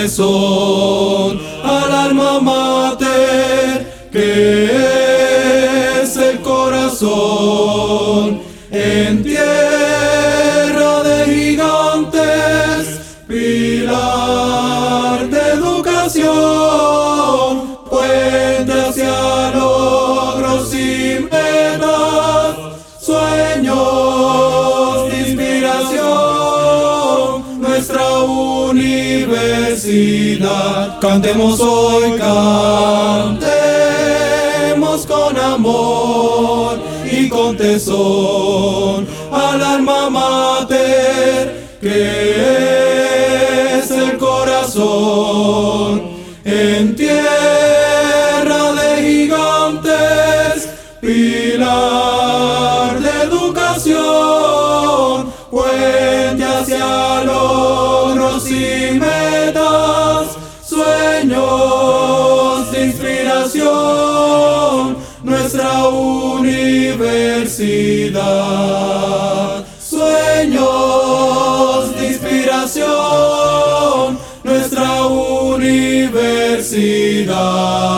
tesón al alma mater que es el corazón. En tierra de gigantes, pilar de educación, puente hacia logros y metas, sueños de inspiración, nuestra universidad. Cantemos hoy, cantemos con amor y con tesón al alma mater que es el corazón. En tierra de gigantes, pilar de educación, puente hacia logros y metas, sueños de inspiración, nuestra universidad. Sueños de inspiración, nuestra universidad.